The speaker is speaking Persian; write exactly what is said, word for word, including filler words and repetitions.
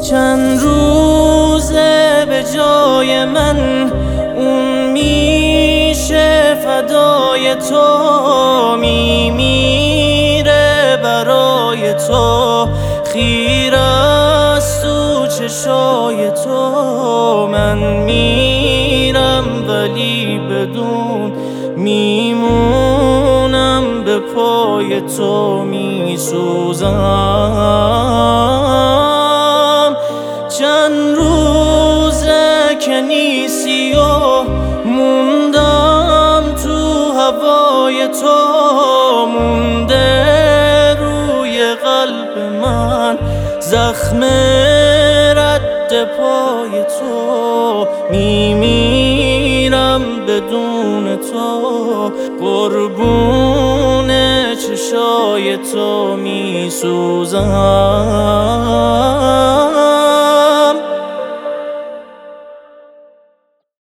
چند روزه به جای من اون میشه فدای تو، میمیره برای تو، خیره است تو چشای تو. من میرم ولی بدون میمونم، به پای تو میسوزم. چند روزه که نیستی و موندم تو هوای تو، مونده روی قلب من زخم رد پای تو. میمیرم بدون تو، قربون چشای تو میسوزم.